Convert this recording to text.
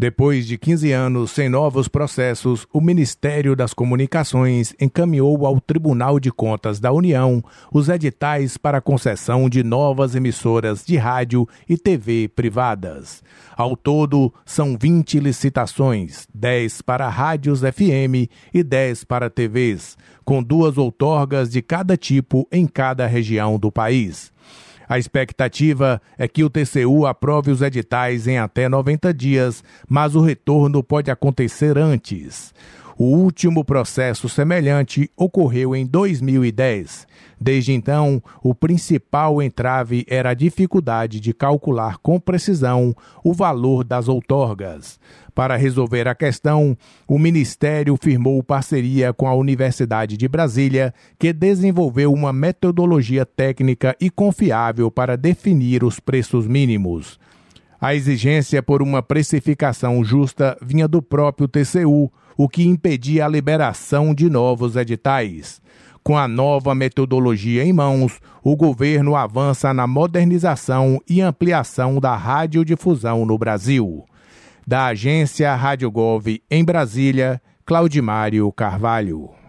Depois de 15 anos sem novos processos, o Ministério das Comunicações encaminhou ao Tribunal de Contas da União os editais para a concessão de novas emissoras de rádio e TV privadas. Ao todo, são 20 licitações, 10 para rádios FM e 10 para TVs, com 2 outorgas de cada tipo em cada região do país. A expectativa é que o TCU aprove os editais em até 90 dias, mas o retorno pode acontecer antes. O último processo semelhante ocorreu em 2010. Desde então, o principal entrave era a dificuldade de calcular com precisão o valor das outorgas. Para resolver a questão, o Ministério firmou parceria com a Universidade de Brasília, que desenvolveu uma metodologia técnica e confiável para definir os preços mínimos. A exigência por uma precificação justa vinha do próprio TCU, o que impedia a liberação de novos editais. Com a nova metodologia em mãos, o governo avança na modernização e ampliação da radiodifusão no Brasil. Da agência Rádio Gov em Brasília, Claudimário Carvalho.